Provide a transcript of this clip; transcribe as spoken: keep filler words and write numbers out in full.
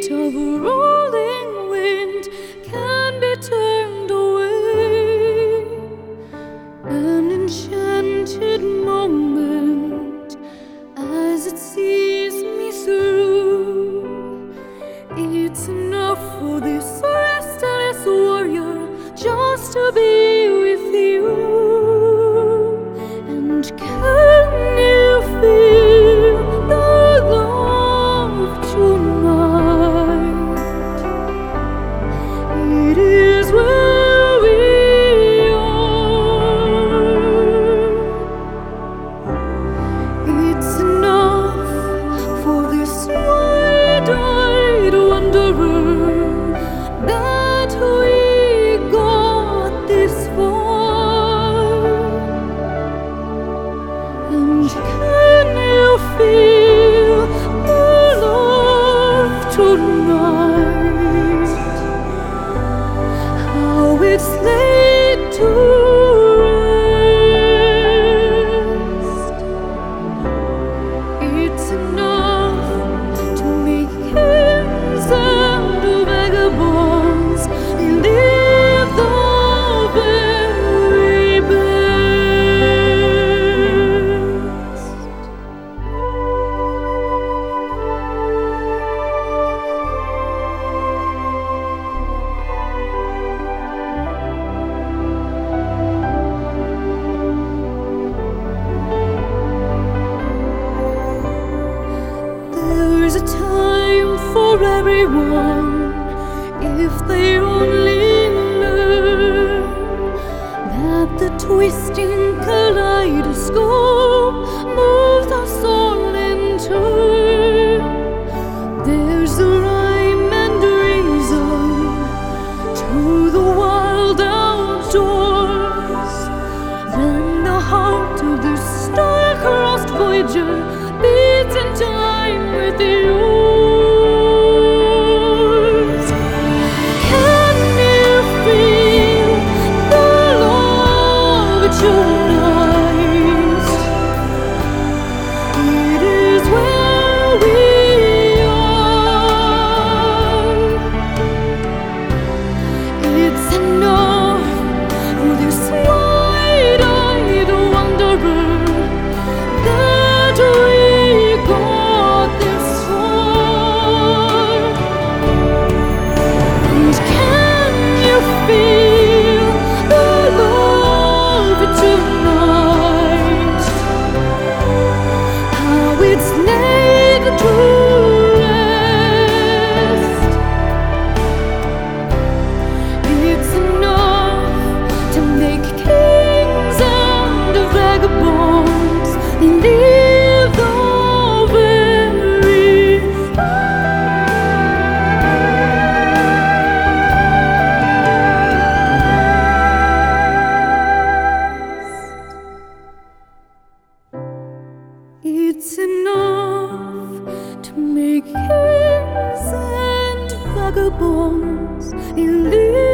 beat of a rolling wind can be turned away. An enchanted moment as it sees me through. It's enough for this restless warrior just to be with you. And can you feel the love tonight? It is where we are. It's enough for this wide-eyed wanderer that we got this far. And can you feel the love tonight? How it's laid to rest. It's enough to make kings and vagabonds leave the very best. There's a time for everyone if they only learn that the twisting kaleidoscope moves us all in turn. There's a rhyme and reason to the wild outdoors. Then the heart of the star-crossed voyager beats in time with yours. Can you feel the love tonight? It is where we are. It's enough for this wide-eyed wanderer that we got this far. And can you feel the love tonight? How it's laid to rest. It's enough to make kings and vagabonds leave the very best. It's enough to make kings and vagabonds leave